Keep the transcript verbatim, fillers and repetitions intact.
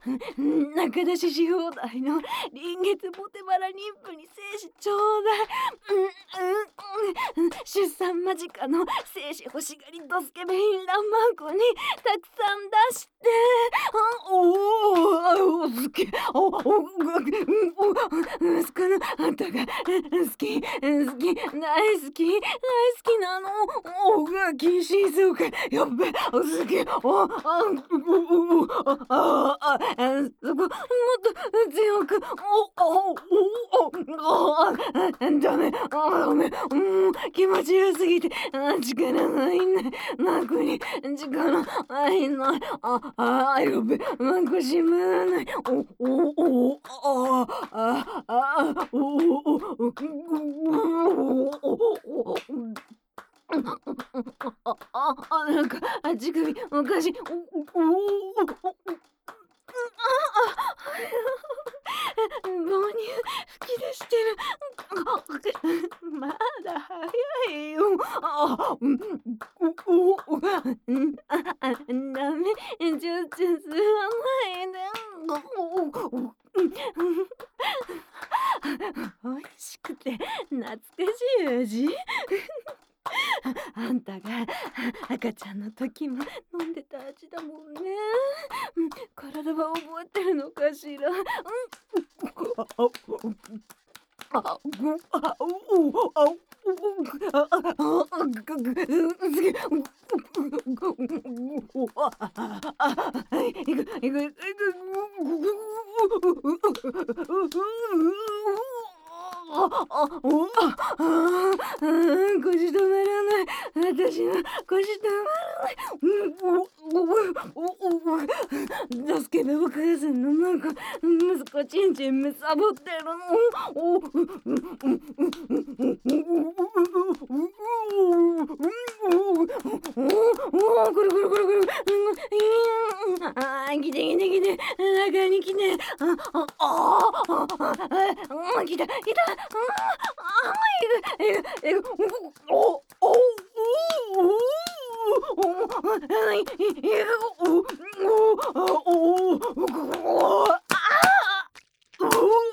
仲出しし放題の臨月ボテバラ妊婦に精子ちょうだい。うんうんうん、出産間近の精子欲しがりドスケベインランマンコにたくさん出して。あおおお好きおおおお息子のあんたが好き好き大好き大好きなの。おが禁止そうかやっべ好きおあおおあああそこもっと強くおおおおおダメあダメうん気持ちよすぎてあ力が入んないマクに力入んないああやべなんかしまらないおおおあああおおおおあああなんか足首おかしいおおお母乳吹き出してる。まだ早いよ。あ、うん、おお、うん、あ、あ、ダメ、ちょっと吸わないで。おお、お美味しくて懐かしい味。あんたが赤ちゃんの時も飲んでた味だもんね。うん、体は覚えてるのかしら。うん。あ、あ、あ、あ、ぐ、あ、おお、あ、おあ、あ、あ、あ、ぐぐ、う、すげ、う、あ、あ、あ、あ、いく、いく、いく、あ、あ、お、あ、あ、腰止まらない。私の腰止まらない。うん、お、お、お、お、助けてお母さんのなんか息子ちんちんむさぼってるの。お、お、お、これこれこれこれ。ああ、来て来て来て。中に来て。あ、あ、あ、あ、あ、来た来た。ああ、いく、いく、いく、お、お、お、お、い、い、い、お、お、お、お、お、ああ、お。